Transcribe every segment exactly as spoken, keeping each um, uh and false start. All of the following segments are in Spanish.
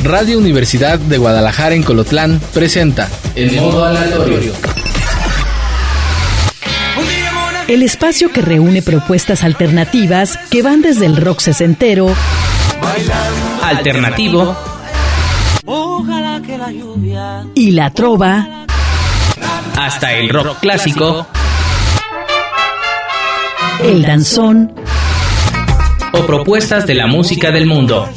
Radio Universidad de Guadalajara en Colotlán presenta El Modo Aleatorio. El espacio que reúne propuestas alternativas que van desde el rock sesentero, alternativo y la trova, hasta el rock clásico, el danzón o propuestas de la música del mundo,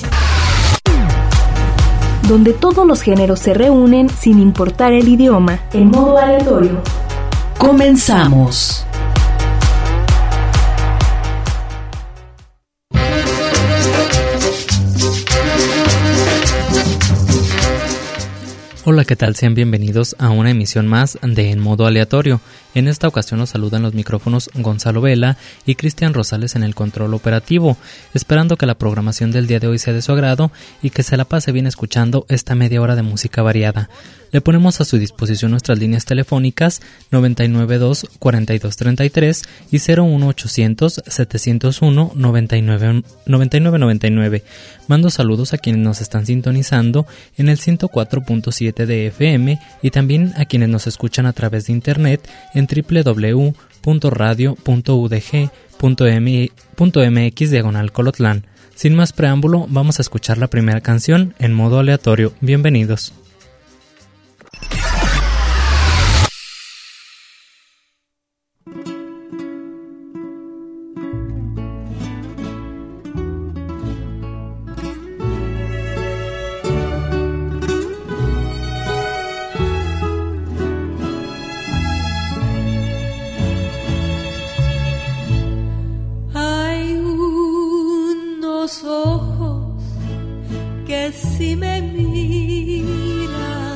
donde todos los géneros se reúnen sin importar el idioma, en modo aleatorio. Comenzamos. Hola, ¿qué tal? Sean bienvenidos a una emisión más de En Modo Aleatorio. En esta ocasión nos saludan los micrófonos Gonzalo Vela y Cristian Rosales en el control operativo, esperando que la programación del día de hoy sea de su agrado y que se la pase bien escuchando esta media hora de música variada. Le ponemos a su disposición nuestras líneas telefónicas noventa y nueve dos, cuarenta y dos treinta y tres y cero uno ochocientos, setecientos uno, noventa y nueve noventa y nueve. Mando saludos a quienes nos están sintonizando en el ciento cuatro punto siete de F M y también a quienes nos escuchan a través de internet en doble u doble u doble u punto radio punto u d g punto m x diagonal Colotlán. Sin más preámbulo, vamos a escuchar la primera canción en modo aleatorio. Bienvenidos. Ojos que si me miran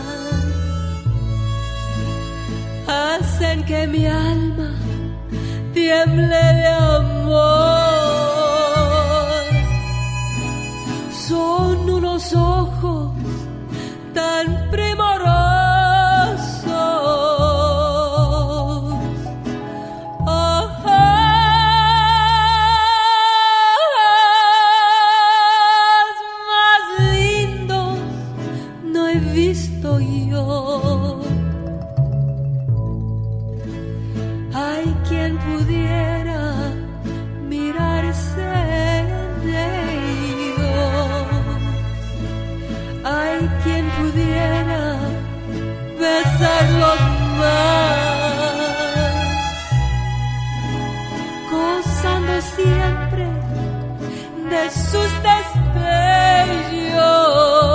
hacen que mi alma tiemble de amor. Son unos ojos tan primorosos, visto yo. Hay quien pudiera mirarse en ellos, hay quien pudiera besarlos más, gozando siempre de sus destellos.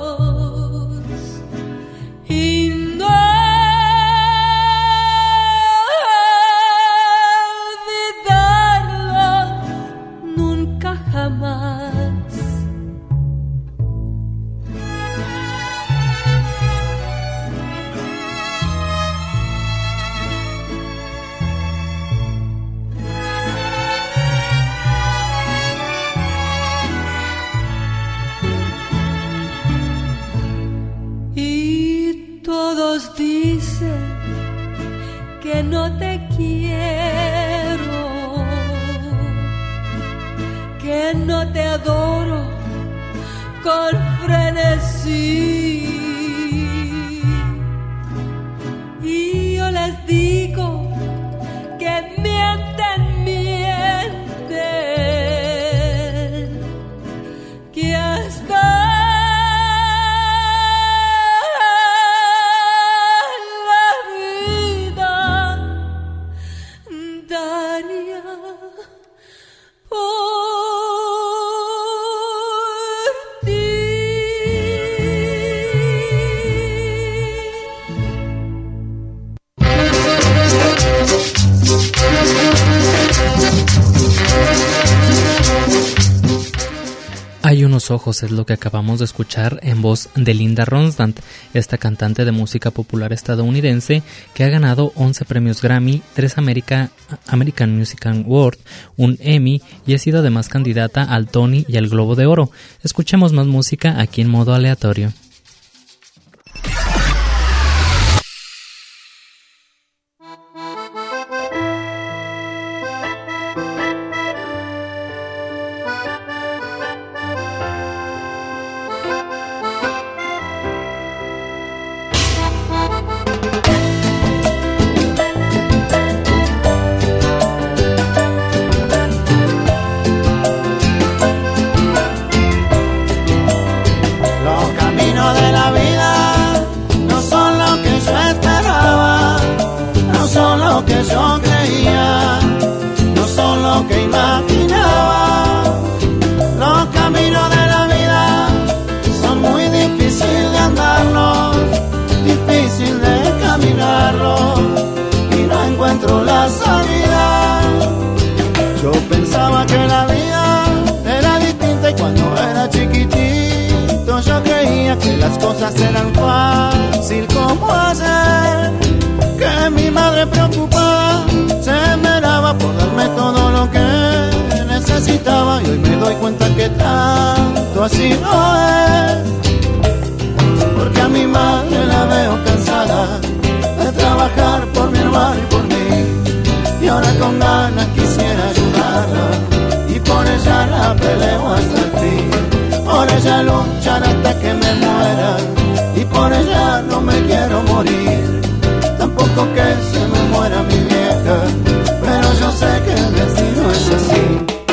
Dicen que no te quiero, que no te adoro con frenesí, y yo les digo que mienten, mienten, que hasta Hay unos ojos, es lo que acabamos de escuchar en voz de Linda Ronstadt, esta cantante de música popular estadounidense que ha ganado once premios Grammy, tres America, American Music Award, un Emmy y ha sido además candidata al Tony y al Globo de Oro. Escuchemos más música aquí en modo aleatorio. que las cosas eran fácil como ayer, que mi madre preocupada se esmeraba por darme todo lo que necesitaba, y hoy me doy cuenta que tanto así no es, porque a mi madre la veo cansada de trabajar por mi hermano y por mí, y ahora con ganas quisiera ayudarla, y por ella la peleo hasta el fin, por ella luchar hasta que me muera, y por ella no me quiero morir, tampoco que se me muera mi vieja, pero yo sé que el destino es así.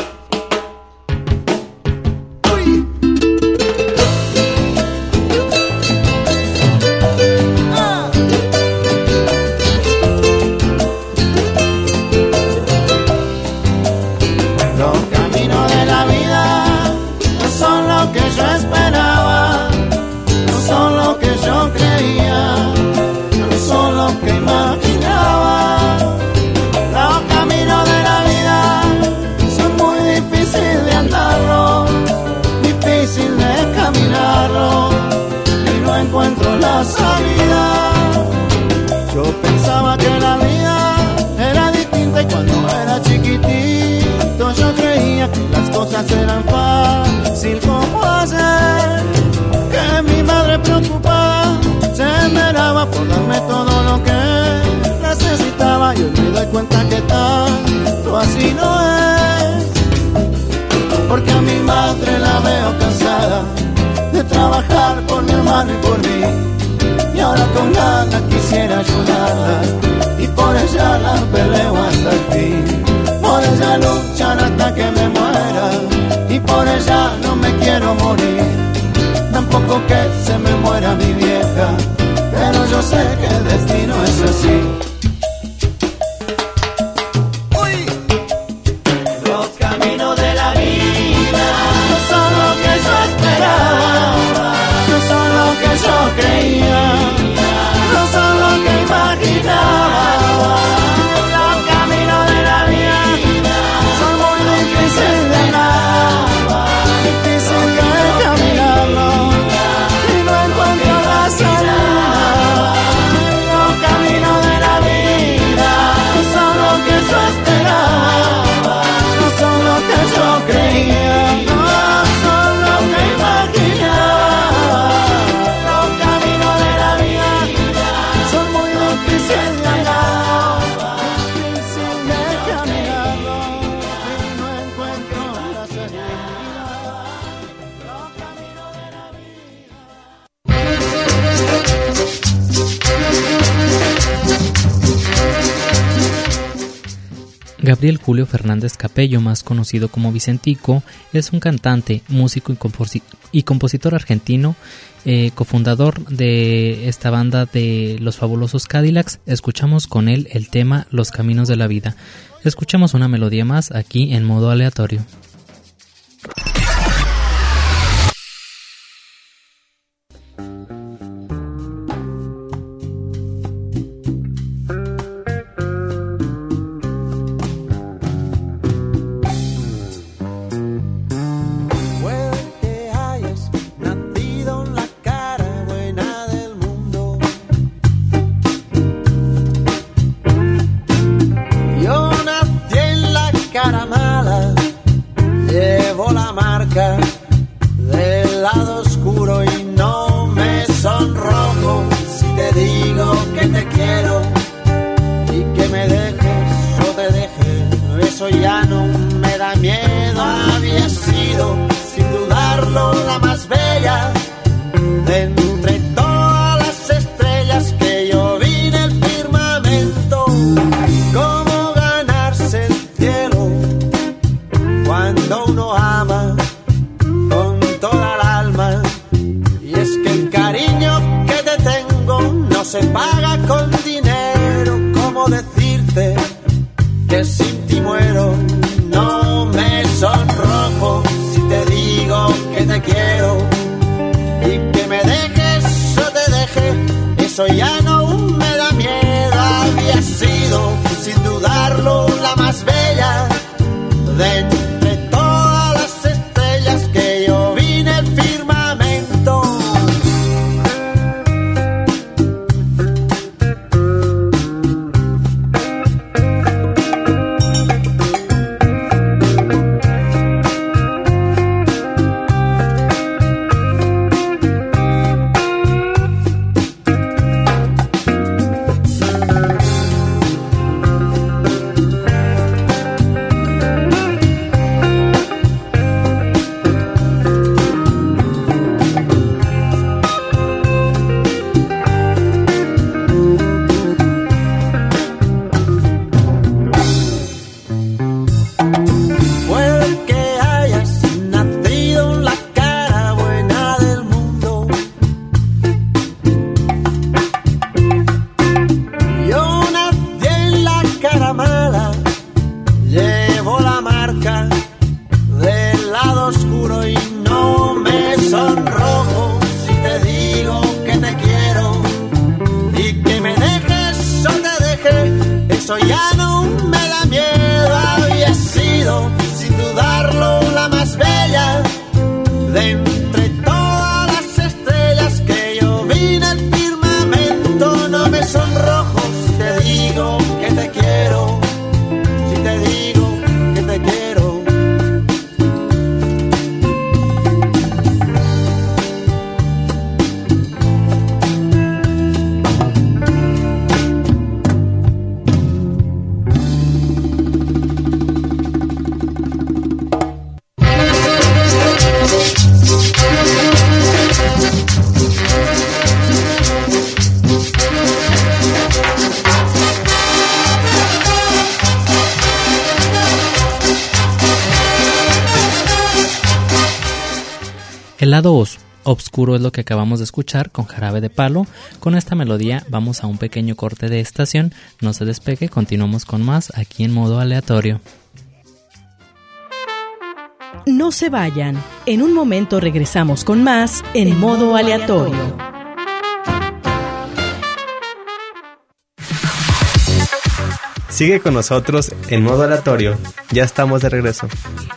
Encuentro la salida. Yo pensaba que la vida era distinta, y cuando era chiquitito yo creía que las cosas eran fácil como ayer, que mi madre preocupada se esmeraba por darme todo lo que necesitaba, y hoy me doy cuenta que tanto así no es, porque a mi madre la veo cansada de trabajar por mi hermano y por mí, y ahora con ganas quisiera ayudarla, y por ella la peleo hasta el fin, por ella luchar hasta que me muera, y por ella no me quiero morir, tampoco que se me muera mi vieja, pero yo sé que el destino es así. Creía, no son lo que imaginaba. Los caminos de la vida son muy difíciles de andar, difícil que caminarlo y no encuentro la salida. Los caminos de la vida son lo que yo esperaba, no son lo que yo creía, no son lo que imaginaba. Gabriel Julio Fernández Capello, más conocido como Vicentico, es un cantante, músico y, composi- y compositor argentino, eh, cofundador de esta banda de Los Fabulosos Cadillacs. Escuchamos con él el tema Los Caminos de la Vida. Escuchamos una melodía más aquí en modo aleatorio. Del lado oscuro y no me sonrojo si te digo que te quiero y que me dejes o te deje, eso ya no me da miedo. Había sido sin dudarlo la más bella de entre todas las estrellas que yo vi en el firmamento. Cómo ganarse el cielo cuando uno ama con toda el alma, y es que el cariño que te tengo no se paga con dinero. ¿Cómo decirte que sin ti muero? No me sonrojo si te digo que te quiero y que me dejes o te deje, eso ya no me da miedo. Había sido sin dudarlo la más bella de todas las estrellas que yo vi en el firmamento. El lado os- oscuro es lo que acabamos de escuchar con Jarabe de Palo. Con esta melodía vamos a un pequeño corte de estación. No se despegue, continuamos con más aquí en modo aleatorio. No se vayan. En un momento regresamos con más en modo aleatorio. Sigue con nosotros en modo aleatorio. Ya estamos de regreso.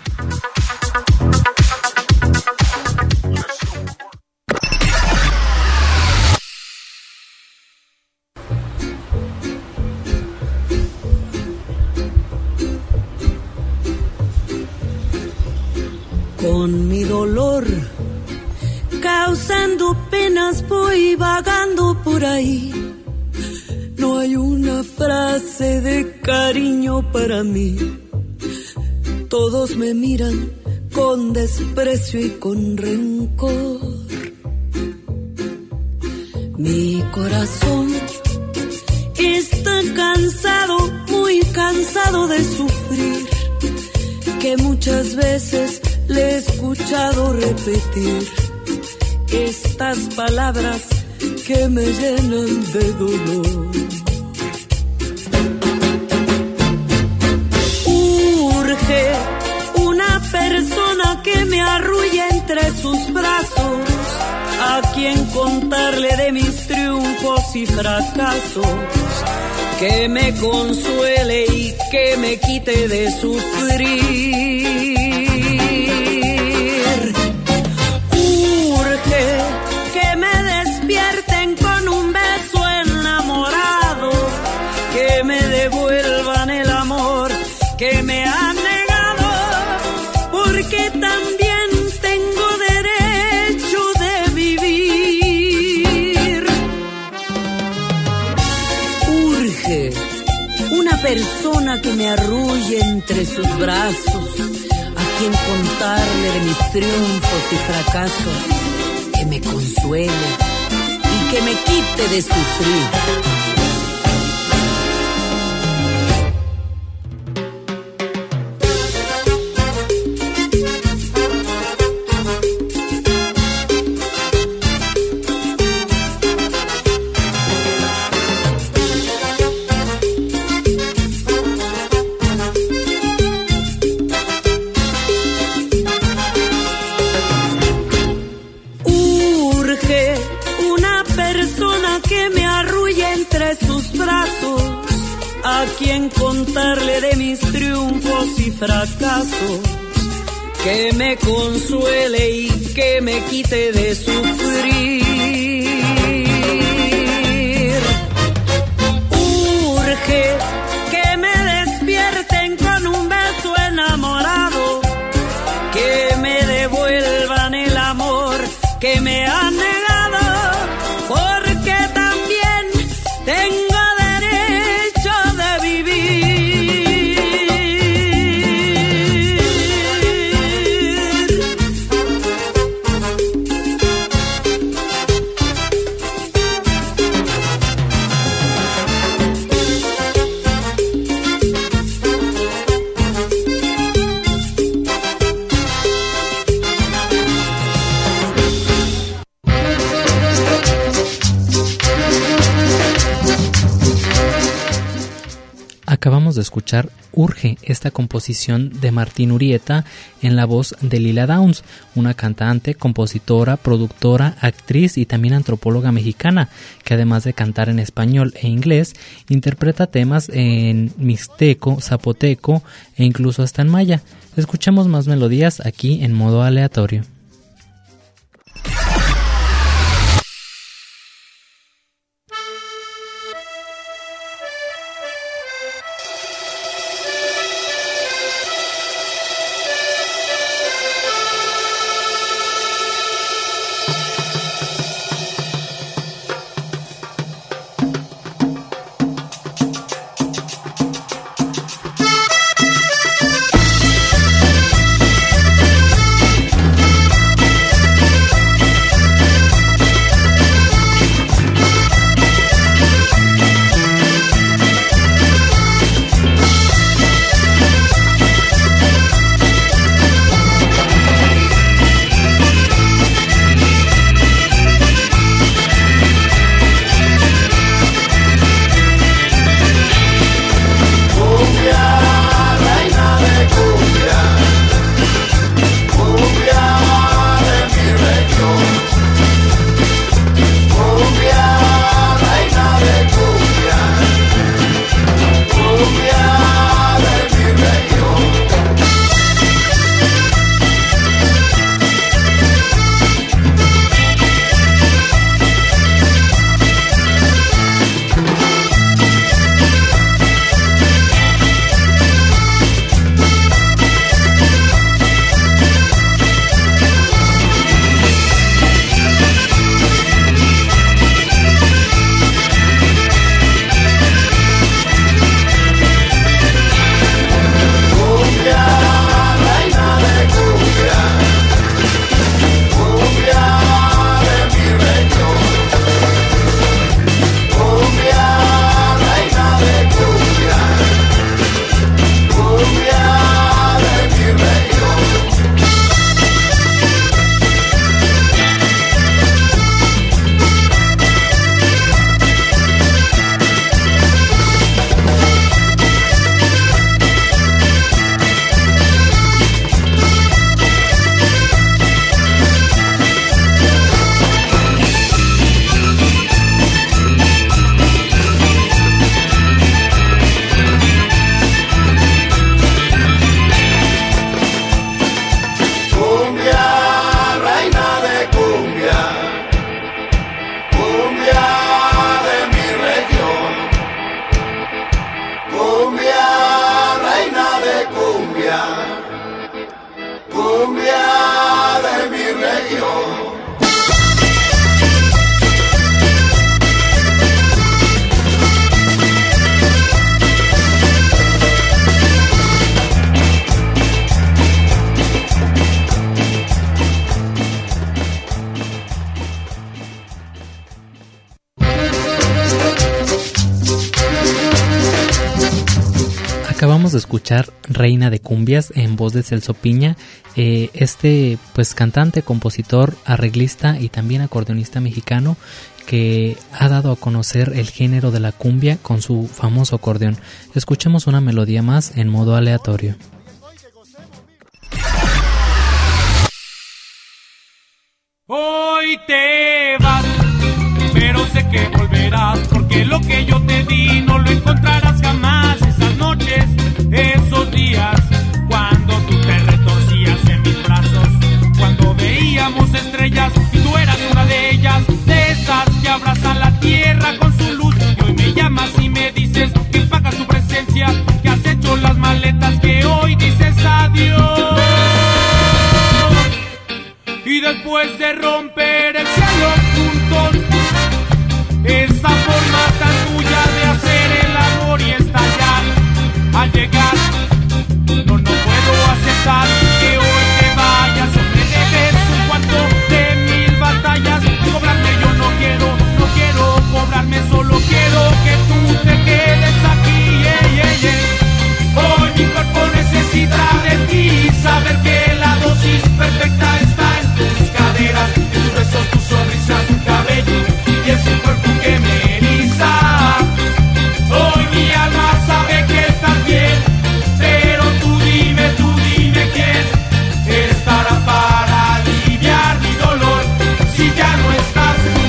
Con mi dolor, causando penas, voy vagando por ahí. No hay una frase de cariño para mí. Todos me miran con desprecio y con rencor. Mi corazón está cansado, muy cansado de sufrir, que muchas veces le he escuchado repetir estas palabras que me llenan de dolor. Urge una persona que me arrulle entre sus brazos, a quien contarle de mis triunfos y fracasos, que me consuele y que me quite de sufrir. Que me despierten con un beso enamorado, que me devuelvan el amor que me han negado, porque también tengo derecho de vivir. Urge una persona que me arrulle entre sus brazos, a quien contarle de mis triunfos y fracasos, que me consuele y que me quite de sufrir. A quien contarle de mis triunfos y fracasos, que me consuele y que me quite de sufrir. Urge que me despierten con un beso enamorado, que me devuelvan el amor que me han negado, porque también tengo Acabamos de escuchar Urge, esta composición de Martín Urieta en la voz de Lila Downs, una cantante, compositora, productora, actriz y también antropóloga mexicana, que además de cantar en español e inglés, interpreta temas en mixteco, zapoteco e incluso hasta en maya. Escuchamos más melodías aquí en modo aleatorio. We'll be right back. Acabamos de escuchar Reina de Cumbias en voz de Celso Piña, eh, este pues cantante, compositor, arreglista y también acordeonista mexicano que ha dado a conocer el género de la cumbia con su famoso acordeón. Escuchemos una melodía más en modo aleatorio. Hoy te vas, pero sé que volverás, porque lo que yo te di no lo encontrarás jamás. Esas noches, esos días, cuando tú te retorcías en mis brazos, cuando veíamos estrellas y tú eras una de ellas, de esas que abrazan la tierra con su luz. Y hoy me llamas y me dices que pagas tu presencia, que has hecho las maletas, que hoy dices adiós. Y después de romper el cielo juntos, esa forma tan tuya de hacer el amor y estallar, al llegar, no, no puedo aceptar que hoy te vayas. O me debes un cuarto de mil batallas. Cobrarme yo no quiero, no quiero cobrarme, solo quiero que tú te quedes aquí. Yeah, yeah, yeah. Hoy mi cuerpo necesita de ti, saber que la dosis perfecta está en tus caderas, en tus besos, tu sonrisa, tu cabello y ese cuerpo que me eriza. Hoy mi alma sabe que estás bien, pero tú dime, tú dime quién estará para aliviar mi dolor si ya no estás tú.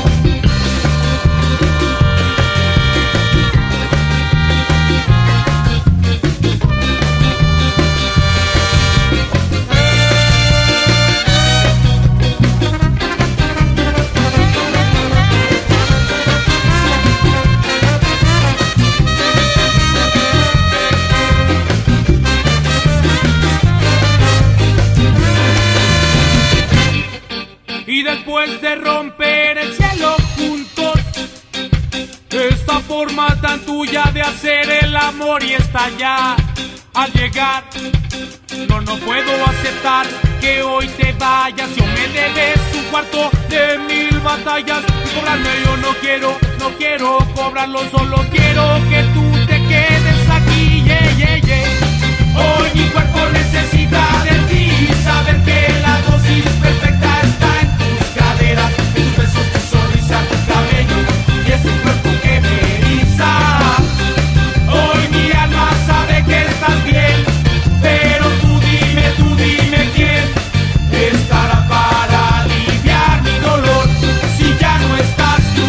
Y después de romper el cielo juntos, esta forma tan tuya de hacer el amor y estallar, al llegar, no, no puedo aceptar que hoy te vayas. Yo me debes un cuarto de mil batallas y cobrarme yo no quiero, no quiero cobrarlo, solo quiero que tú te quedes aquí. Yeah, yeah, yeah. Hoy mi cuerpo necesita de ti, saber que la dosis perfecta está en tus caderas, en tus besos, tu sonrisa, tu cabello y ese cuerpo que me eriza. Hoy mi alma sabe que estás bien, pero tú dime, tú dime quién estará para aliviar mi dolor si ya no estás tú.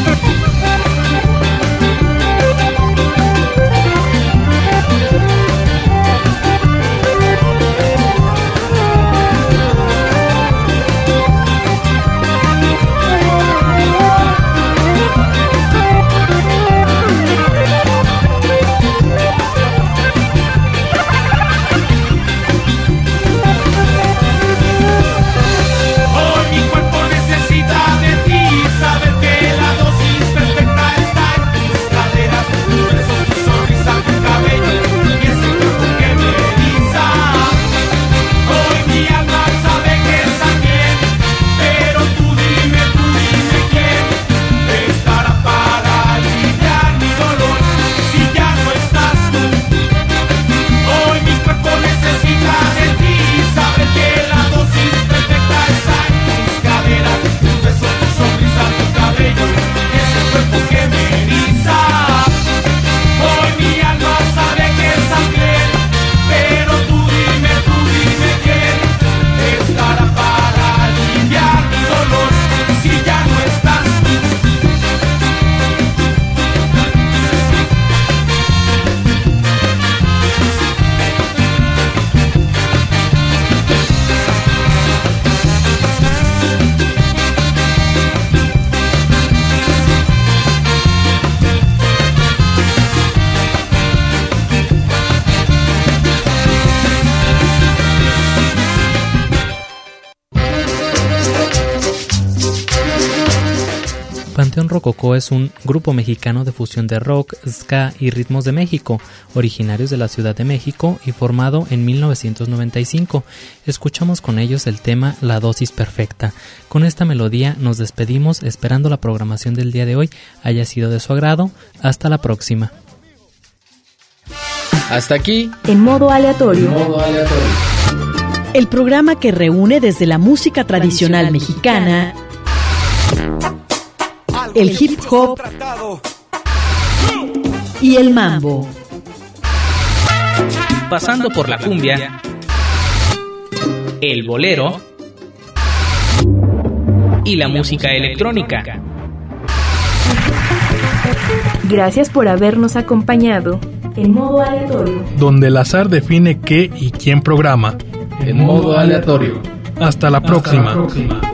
Panteón Rococó es un grupo mexicano de fusión de rock, ska y ritmos de México, originarios de la Ciudad de México y formado en mil novecientos noventa y cinco. Escuchamos con ellos el tema La Dosis Perfecta. Con esta melodía nos despedimos esperando la programación del día de hoy haya sido de su agrado. Hasta la próxima. Hasta aquí, en modo aleatorio. En modo aleatorio. El programa que reúne desde la música tradicional mexicana, el hip hop y el mambo. Pasando por la cumbia, el bolero y la música electrónica. Gracias por habernos acompañado en modo aleatorio, donde el azar define qué y quién programa. En modo aleatorio. Hasta la próxima. Hasta la próxima.